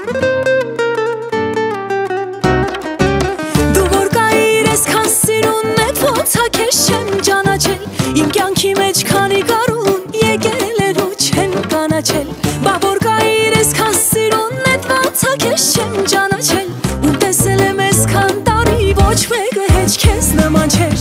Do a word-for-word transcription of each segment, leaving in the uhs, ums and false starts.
Քեշեմ ջանաչել իմ կյանքի մեջ քանի գարուն եկել ու չեն կանաչել բա որ կայիր այսքան սիրուն նետվածա քեշեմ ջանաչել ու տեսել եմ այսքան տարի ոչ մեկը հեչ քեզ նման չէր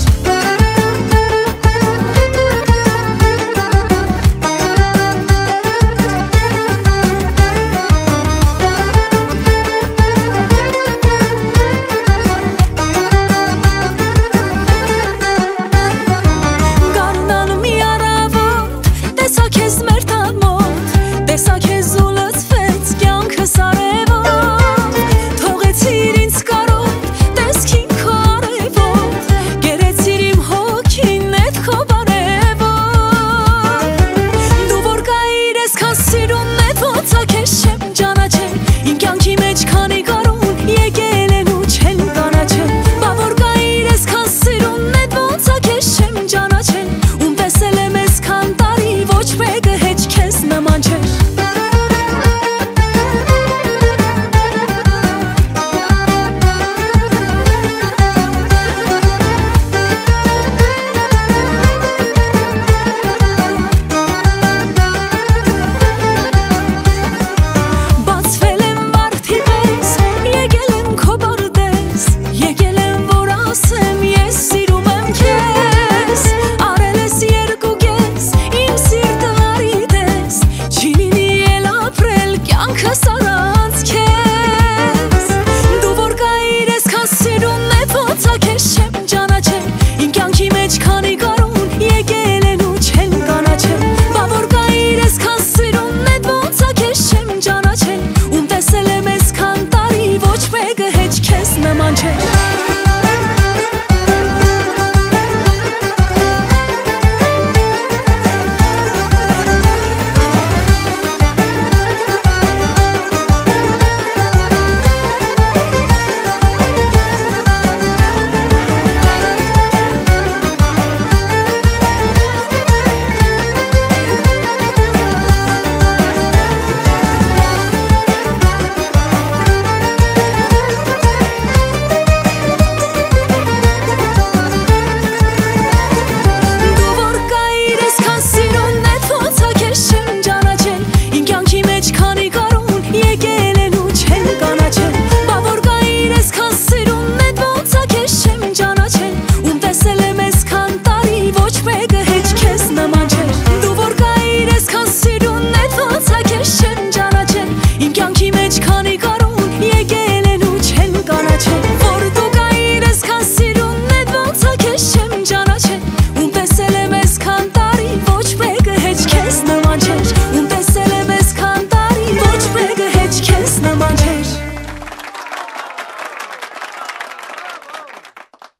Իմ կյանքի մեջ քանի կարում